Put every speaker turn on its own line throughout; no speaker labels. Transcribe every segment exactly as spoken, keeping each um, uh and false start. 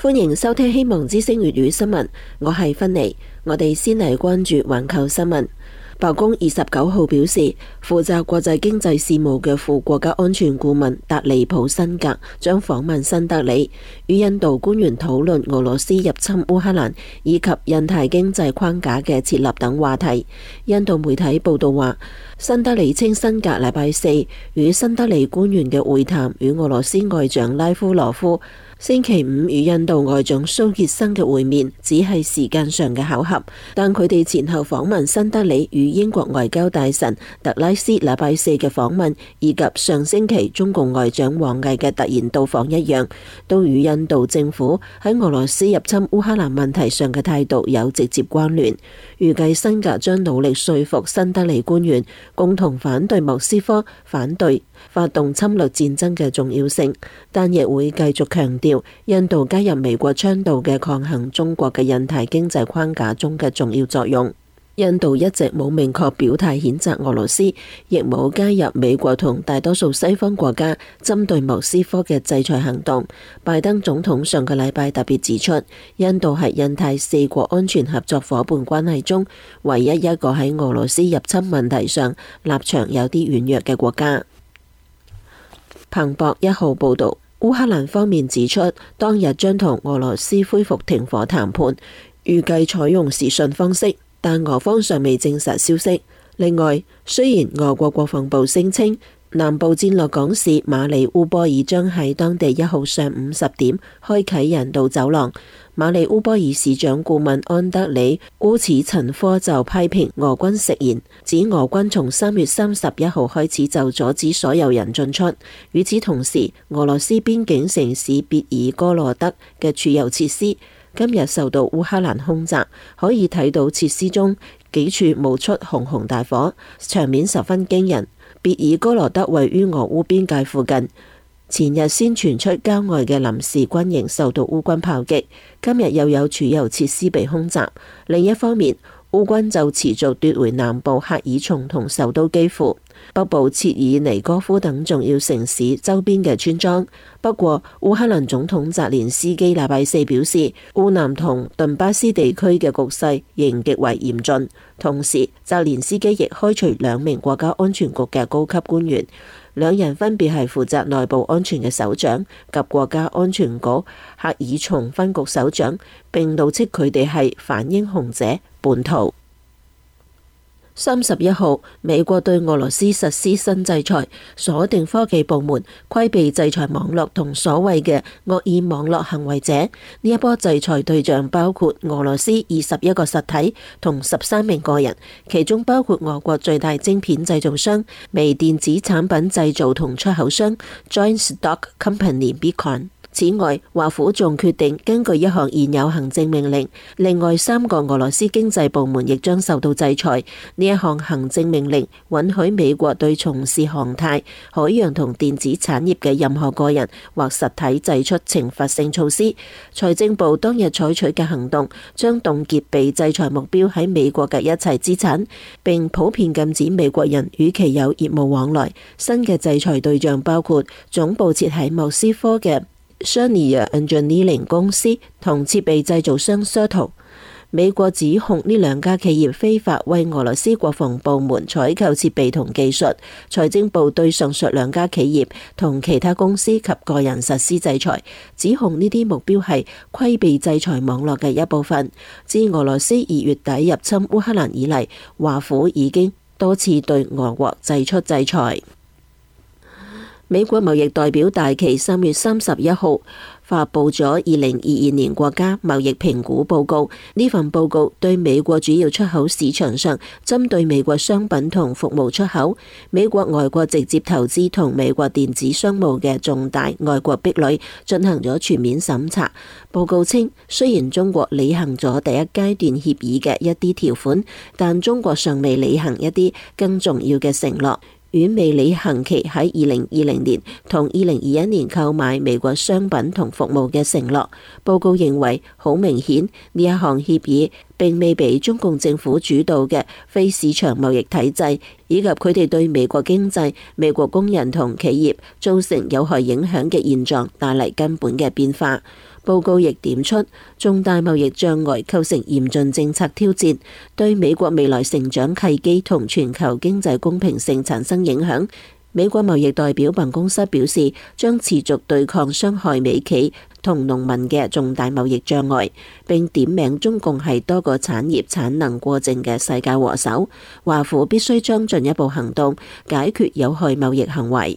歡迎收聽希望之聲粵語新聞，我係芬妮。我哋先嚟關注環球新聞。白宮二十九號表示，負責國際經濟事務嘅副國家安全顧問達里普辛格將訪問新德里，與印度官員討論俄羅斯入侵烏克蘭以及印太經濟框架嘅設立等話題。印度媒體報道話，新德里稱辛格禮拜四與新德里官員嘅會談與俄羅斯外長拉夫羅夫星期五與印度外長蘇傑生嘅會面只係時間上嘅巧合，但佢哋前後訪問新德里與英國外交大臣特拉斯禮拜四嘅訪問，以及上星期中共外長王毅嘅突然到訪一樣，都與印度政府喺俄羅斯入侵烏克蘭問題上嘅態度有直接關聯。預計辛格將努力說服新德里官員共同反對莫斯科反對發動侵略戰爭嘅重要性，但亦會繼續強調印度加入美國倡導嘅抗衡中國嘅印太經濟框架中嘅重要作用。印度一直冇明確表態譴責俄羅斯，亦冇加入美國同大多數西方國家針對莫斯科嘅制裁行動。拜登總統上個禮拜特別指出，印度係印太四國安全合作夥伴關係中唯一一個喺俄羅斯入侵問題上立場有啲軟弱嘅國家。彭博一號報道，烏克蘭方面指出，當日將同俄羅斯恢復停火談判，預計採用視訊方式，但俄方尚未證實消息。另外，雖然俄國國防部聲稱南部戰略港市馬里烏波爾將喺當地一號上午十點開啟人道走廊，馬里烏波爾市長顧問安德里烏茨陳科就批評俄軍食言，指俄軍從三月三十一號開始就阻止所有人進出。與此同時，俄羅斯邊境城市別爾哥羅德嘅儲油設施今日受到烏克蘭空襲，可以睇到設施中幾處冒出熊熊大火，場面十分驚人。別爾哥羅德位於俄烏邊界附近，前日先傳出郊外嘅臨時軍營受到烏軍炮擊，今日又有儲油設施被空襲。另一方面，烏軍就持續奪回南部赫爾松同首都基輔、北部切爾尼戈夫等重要城市周邊嘅村莊。不過，烏克蘭總統澤連斯基禮拜四表示，烏南同頓巴斯地區嘅局勢仍極為嚴峻。同時，澤連斯基亦開除兩名國家安全局嘅高級官員，兩人分別係負責內部安全嘅首長及國家安全局赫爾松分局首長，並怒斥佢哋係反英雄者、叛徒。三十一號，美國對俄羅斯實施新制裁，鎖定科技部門，規避制裁網絡同所謂嘅惡意網絡行為者。呢一波制裁對象包括俄羅斯二十一個實體同十三名個人，其中包括俄國最大晶片製造商微電子產品製造同出口商 Joint Stock Company Bitcoin。此外，華府仲決定根據一項現有行政命令，另外三個俄羅斯經濟部門亦將受到制裁。呢一項行政命令允許美國對從事航太、海洋同電子產業嘅任何個人或實體祭出懲罰性措施。財政部當日採取嘅行動將凍結被制裁目標喺美國嘅一切資產，並普遍禁止美國人與其有業務往來。新嘅制裁對象包括總部設喺莫斯科嘅Sharnier Engineering 公司同設備製造商 Sertal。 美國指控呢兩家企業非法為俄羅斯國防部門採購設備同技術。財政部對上述兩家企業同其他公司及個人實施制裁，指控呢啲目標係規避制裁網絡嘅一部分。自俄羅斯二月底入侵烏克蘭以嚟，華府已經多次對俄國祭出制裁。美國貿易代表戴琪三月三十一號發佈咗二零二二年國家貿易評估報告。呢份報告對美國主要出口市場上針對美國商品同服務出口、美國外國直接投資同美國電子商務嘅重大外國壁壘進行咗全面審查。報告稱，雖然中國履行咗第一階段協議嘅一啲條款，但中國尚未履行一啲更重要嘅承諾。遠未履行其喺二零二零年同二零二一年購買美國商品同服務嘅承諾。報告認為，好明顯呢一項協議並未被中共政府主導嘅非市場貿易體制，以及佢哋對美國經濟、美國工人同企業造成有害影響嘅現狀帶嚟根本嘅變化。報告亦點出，重大貿易障礙構成嚴峻政策挑戰，對美國未來成長契機同全球經濟公平性產生影響。美國貿易代表辦公室表示，將持續對抗傷害美企同農民嘅重大貿易障礙，並點名中共係多個產業產能過剩嘅世界禍首，華府必須將進一步行動解決有害貿易行為。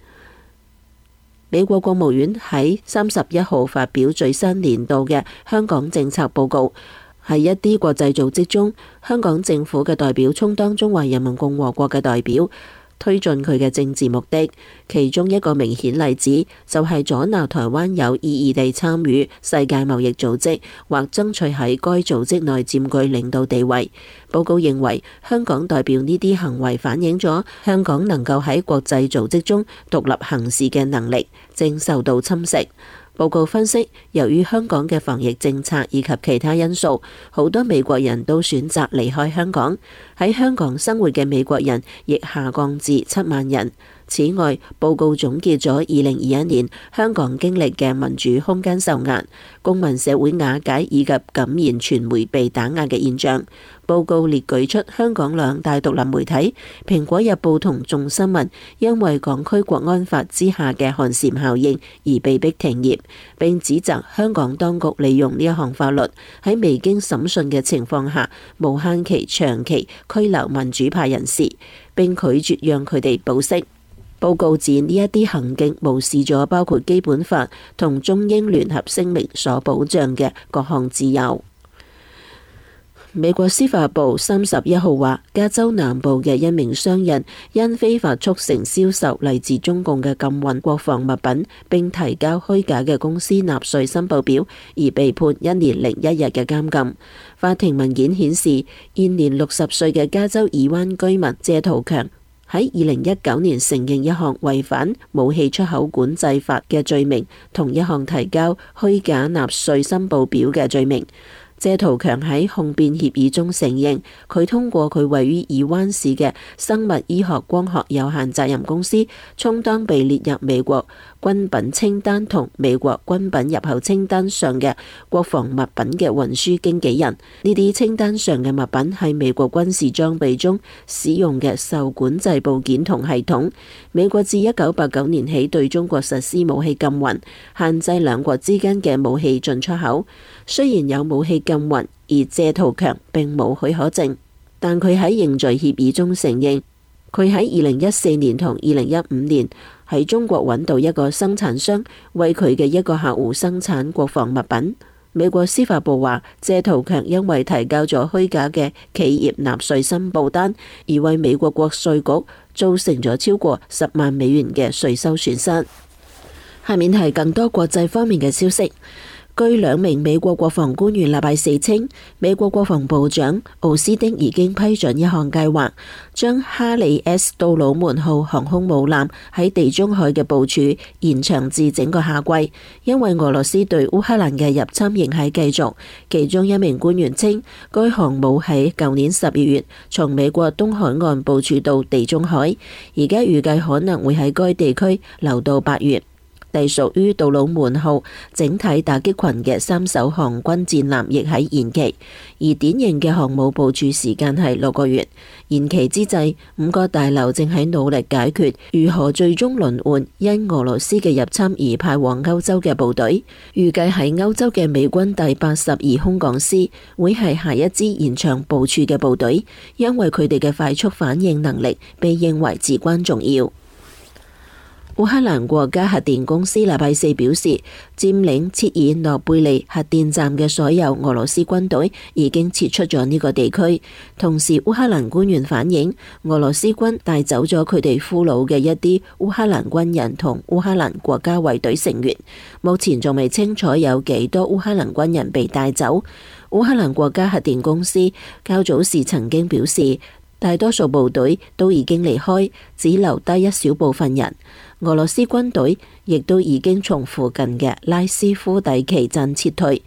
美國國務院喺三十一號發表最新年度嘅香港政策報告，喺一啲國際組織中，香港政府嘅代表充當中華人民共和國嘅代表，推進佢嘅政治目的。其中一個明顯例子就係阻撓台灣有意義地參與世界貿易組織，或爭取喺該組織內佔據領導地位。報告認為，香港代表呢啲行為反映咗香港能夠喺國際組織中獨立行事嘅能力正受到侵蝕。報告分析，由於香港嘅防疫政策以及其他因素，好多美國人都選擇離開香港，喺香港生活嘅美國人亦下降至七萬人。此外，報告總結咗二零二一年香港經歷嘅民主空間受壓、公民社會瓦解以及敢言傳媒被打壓嘅現象。報告列舉出香港兩大獨立媒體蘋果日報同眾新聞因為港區國安法之下嘅寒蟬效應而被迫停業，並指責香港當局利用呢一項法律喺未經審訊嘅情況下無限期長期拘留民主派人士，並拒絕讓佢哋保釋。報告指呢一啲行徑無視咗包括基本法同中英聯合聲明所保障嘅各項自由。美國司法部三十一號話，加州南部嘅一名商人因非法促成銷售嚟自中共嘅禁運國防物品，並提交虛假嘅公司納稅申報表，而被判一年零一日嘅監禁。法庭文件顯示，現年六十歲嘅加州爾灣居民謝圖強喺二零一九年承認一項違反武器出口管制法嘅罪名，同一項提交虛假納稅申報表嘅罪名。謝圖強喺控辯協議中承認，佢通過佢位於爾灣市嘅生物醫學光學有限責任公司，充當被列入美國軍品清單同美國軍品入口清單上嘅國防物品嘅運輸經紀人。呢啲清單上嘅物品係美國軍事裝備中使用嘅受管制部件同系統。美國自一九八九年起對中國實施武器禁運，限制兩國之間嘅武器進出口。雖然有武器禁運，而謝圖強並冇許可證，但佢喺認罪協議中承認，佢喺二零一四年同二零一五年喺中國揾到一個生產商，為佢嘅一個客戶生產國防物品。美國司法部話，謝圖強因為提交咗虛假嘅企業納稅申報單，而為美國國稅局造成咗超過十萬美元嘅稅收損失。下面係更多國際方面嘅消息。據兩名美國國防官員禮拜四稱，美國國防部長奧斯汀已經批准一項計劃，將哈里 S 杜魯門號航空母艦喺地中海嘅部署延長至整個夏季，因為俄羅斯對烏克蘭嘅入侵仍係繼續。其中一名官員稱，該航母喺舊年十二月從美國東海岸部署到地中海，而家預計可能會喺該地區留到八月。隸屬於杜魯門號整體打擊群嘅三艘航軍戰艦亦喺延期，而典型嘅航母部署時間係六個月。延期之際，五個大樓正喺努力解決如何最終輪換因俄羅斯嘅入侵而派往歐洲嘅部隊。預計喺歐洲嘅美軍第八十二空降師會係下一支延長部署嘅部隊，因為佢哋嘅快速反應能力被認為至關重要。烏克蘭國家核電公司禮拜四表示，佔領切爾諾貝利核電站嘅所有俄羅斯軍隊已經撤出咗呢個地區。同時，烏克蘭官員反映，俄羅斯軍帶走咗佢哋俘虜嘅一啲烏克蘭軍人同烏克蘭國家衛隊成員。目前仲未清楚有幾多烏克蘭軍人被帶走。烏克蘭國家核電公司較早時曾經表示，大多數部隊都已經離開，只留低一小部分人。俄羅斯軍隊亦都已經從附近嘅拉斯夫底奇鎮撤退。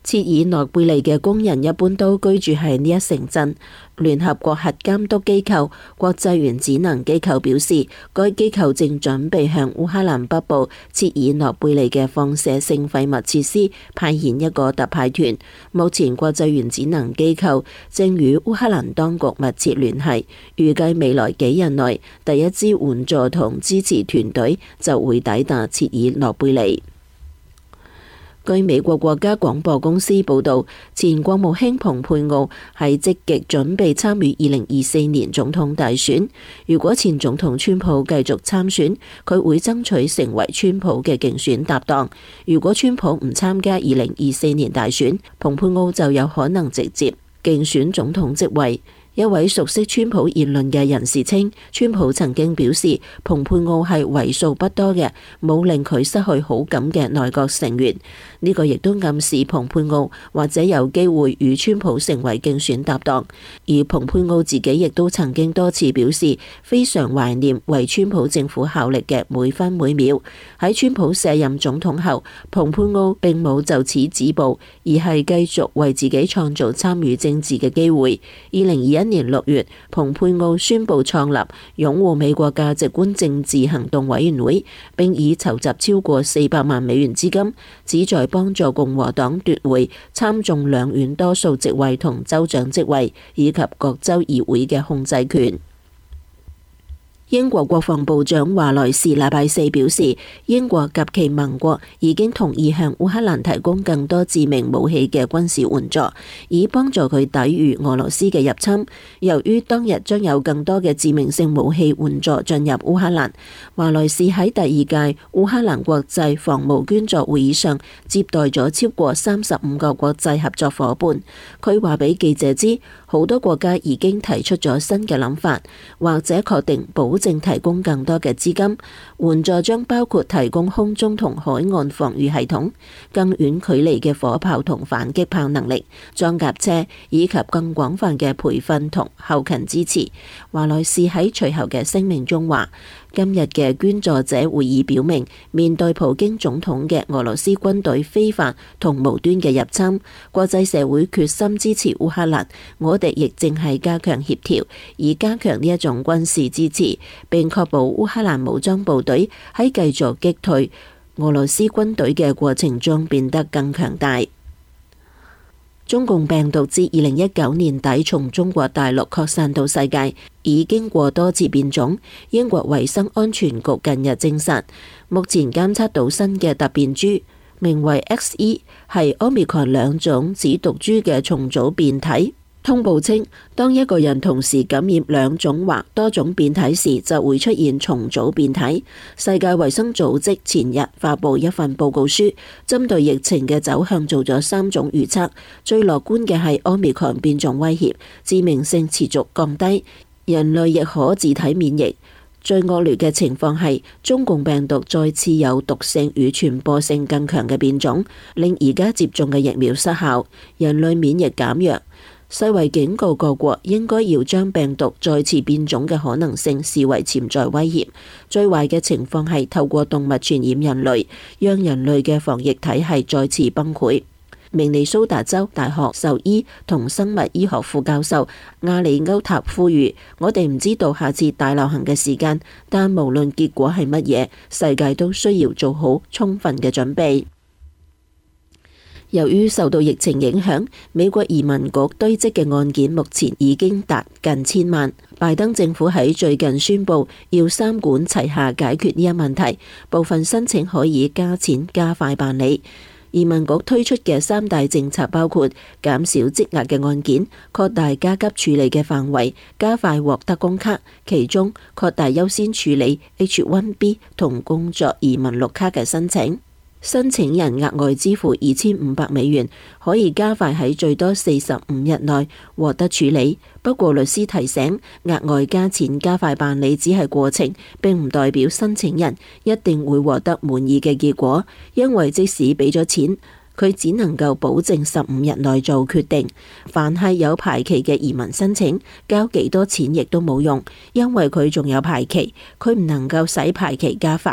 切爾諾貝利嘅工人一般都居住喺呢一城鎮。聯合國核監督機構國際原子能機構表示，該機構正準備向烏克蘭北部切爾諾貝利嘅放射性廢物設施派遣一個特派團。目前國際原子能機構正與烏克蘭當局密切聯繫，預計未來幾日內第一支援助同支持團隊就會抵達切爾諾貝利。據美國國家廣播公司報導，前國務卿蓬佩奧係積極準備參與二零二四年總統大選。如果前總統川普繼續參選，佢會爭取成為川普嘅競選搭檔。如果川普唔參加二零二四年大選，蓬佩奧就有可能直接競選總統職位。一位熟悉川普言論嘅人士稱，川普曾經表示蓬佩奧係為數不多嘅冇令佢失去好感嘅內閣成員。呢個亦都暗示蓬佩奧或者有機會與川普成為競選搭檔。而蓬佩奧自己亦都曾經多次表示非常懷念為川普政府效力嘅每分每秒。喺川普卸任總統後，蓬佩奧並冇就此止步，而係繼續為自己創造參與政治嘅機會。二零二一年六月，蓬佩奧宣布創立擁護美國價值觀政治行動委員會，並已籌集超過四百萬美元資金，旨在幫助共和黨奪回參眾兩院多數席位同州長職位，以及各州議會嘅控制權。英國國防部長華萊士禮拜四表示，英國及其盟國已經同意向烏克蘭提供更多致命武器嘅軍事援助，以幫助佢抵禦俄羅斯嘅入侵。由於當日將有更多嘅致命性武器援助進入烏克蘭，華萊士喺第二屆烏克蘭國際防務捐助會議上接待咗超過三十五個國際合作夥伴。佢話俾記者知，好多國家已經提出咗新嘅諗法，或者確定保正提供更多嘅資金援助，將包括提供空中同海岸防禦系統、更遠距離嘅火炮同反擊炮能力、裝甲車以及更廣泛嘅培訓同後勤支持。華萊士喺隨後嘅聲明中話，今日嘅捐助者會議表明，面對普京總統嘅俄羅斯軍隊非法同無端嘅入侵，國際社會決心支持烏克蘭。我哋亦正係加強協調，以加強呢一種軍事支持，並確保烏克蘭武裝部隊喺繼續擊退俄羅斯軍隊嘅過程中變得更強大。中共病毒自二零一九年底從中國大陸擴散到世界，已經過多次變種。英國衛生安全局近日證實，目前監測到新嘅突變株，名為 X E， 係 Omicron 兩種指毒株嘅重組變體。通報稱，當一個人同時感染兩種或多種變體時，就會出現重組變體。世界衛生組織前日發布一份報告書，針對疫情嘅走向做咗三種預測。最樂觀嘅係 Omicron 變種威脅，致命性持續降低，人類亦可自體免疫。最惡劣嘅情況係中共病毒再次有毒性與傳播性更強嘅變種，令而家接種嘅疫苗失效，人類免疫減弱。世衛警告各國應該要將病毒再次變種嘅可能性視為潛在威脅。最壞嘅情況係透過動物傳染人類，讓人類嘅防疫體系再次崩潰。明尼蘇達州大學獸醫同生物醫學副教授亞里歐塔呼籲，我哋唔知道下次大流行嘅時間，但無論結果係乜嘢，世界都需要做好充分嘅準備。由於受到疫情影響，美國移民局堆積嘅案件目前已經達近千萬。拜登政府喺最近宣布要三管齊下解決呢一問題，部分申請可以加錢加快辦理。移民局推出嘅三大政策包括減少積壓嘅案件、擴大加急處理嘅範圍、加快獲得工卡，其中擴大優先處理 H 一 B 同工作移民綠卡嘅申請。申請人額外支付二千五百美元，可以加快喺最多四十五日內獲得處理。不過律師提醒，額外加錢加快辦理只係過程，並唔代表申請人一定會獲得滿意嘅結果，因為即使俾咗錢，佢只能夠保證十五日內做決定。凡係有排期嘅移民申請，交幾多錢亦都冇用，因為佢仲有排期，佢唔能夠使排期加快。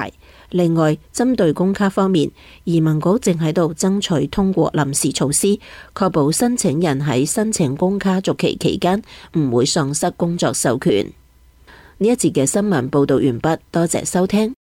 另外，針對工卡方面，移民局正喺度爭取通過臨時措施，確保申請人喺申請工卡續期期間唔會喪失工作授權。呢一節嘅新聞報道完畢，多謝收聽。